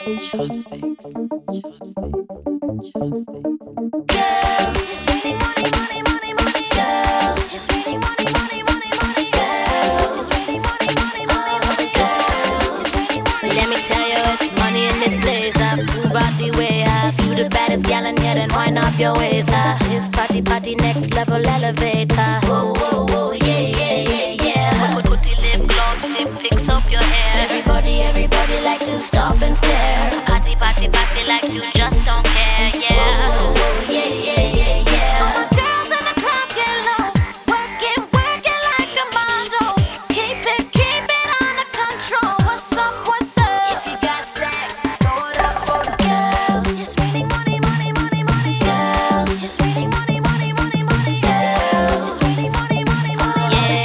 Chopsticks, chopsticks, chopsticks. Girls, it's raining money, money, money, money. Girls, it's raining money, money, money, money. Girls, it's raining money, money, money, money. Girls, it's raining money. Let me tell you, it's money in this place. I prove out the way. If you the baddest gal in here, then wind up your waist. It's party, party, next level elevator. Whoa, whoa, whoa, yeah, yeah, yeah, yeah. Put the lip gloss, fix up your hair. Everybody like to stop and stare. Party, party, party like you just don't care, yeah. Whoa, whoa, whoa, yeah, yeah, yeah, yeah. All my girls in the club get low, working like a model. Keep it under control. What's up, what's up? If you got stacks, throw it up for the girls. It's raining money, money, money, money. Girls, it's raining money, money, money, money. Girls, it's raining money, money, money, money.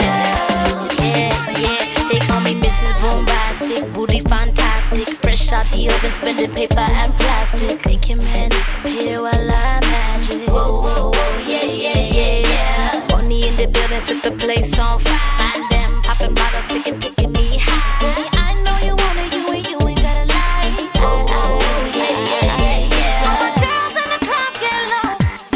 Yeah, yeah. They call me Mrs. Bombastic, booty fantastic, fresh out the oven, spending paper and plastic. Make your man disappear while I magic. Whoa, whoa, whoa, yeah, yeah, yeah, yeah. Money in the building, set the place on fire. Find them popping bottles, taking me high. Baby, I know you want it, you ain't gotta lie. Whoa, whoa, whoa, yeah, yeah, yeah, yeah. All my girls in the club get low,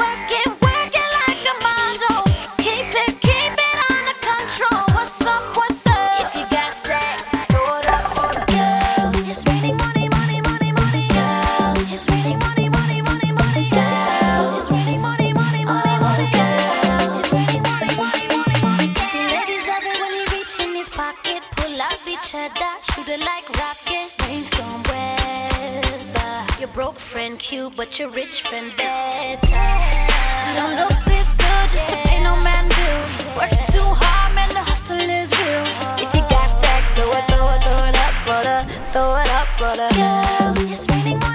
working like a model. Keep it under control. What's up, what's up? If you got stacks, throw it up for the girls. It's raining money, money, money, money. Girls, it's raining money, money, money, money. Girls, it's raining money, money, money, money. Girls, it's raining money, money, money, money. The ladies love it when he reach in his pocket, pull out the cheddar, shoot it like rocket. Brainstorm weather. Your broke friend cute, but your rich friend better. You don't look this good just to pay no man bills. Working too hard, man, the hustle is real. If you got stacks, throw it up for the girls. It's raining money.